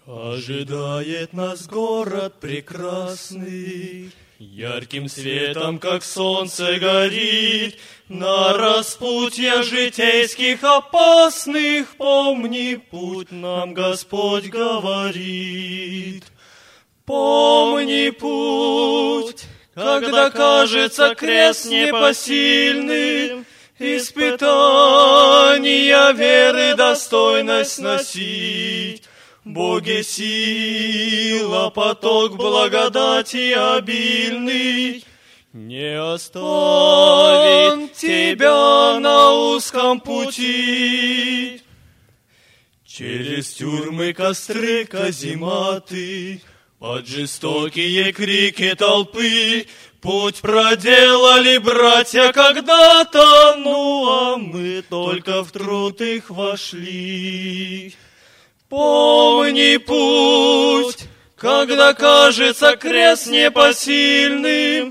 Ожидает нас город прекрасный, ярким светом, как солнце, горит. На распутья житейских опасных помни путь, нам Господь говорит. Помни путь, когда кажется крест непосильным, испытания веры достойность носить. Боге сила, поток благодати обильный, не оставит тебя на узком пути. Через тюрьмы, костры, казематы, под жестокие крики толпы путь проделали братья когда-то, ну а мы только в труд их вошли. Помни путь, когда кажется крест непосильным,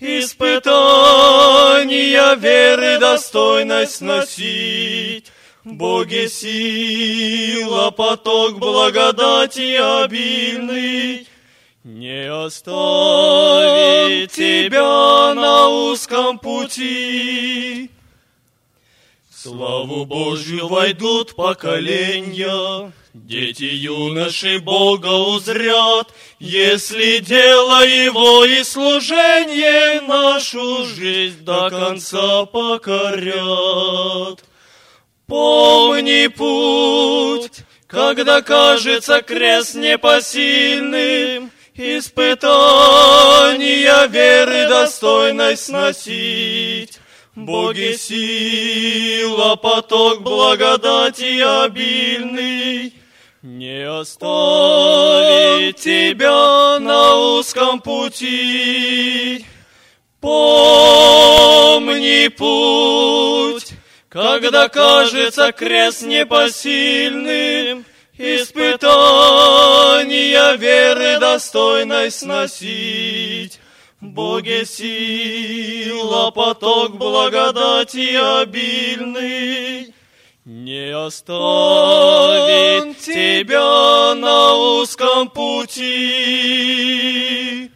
испытания веры достойность носить. Боге сила, поток благодати обильный, не оставит тебя на узком пути. В славу Божью войдут поколения, дети юноши Бога узрят, если дело Его и служение нашу жизнь до конца покорят. Помни путь, когда кажется крест непосильным, испытания веры достойность сносить. Боге сила, поток благодати обильный, не оставит тебя на узком пути. Помни путь, когда кажется крест непосильным, испытания веры достойность сносить. Боге сила, поток благодати обильный, не оставит тебя на узком пути.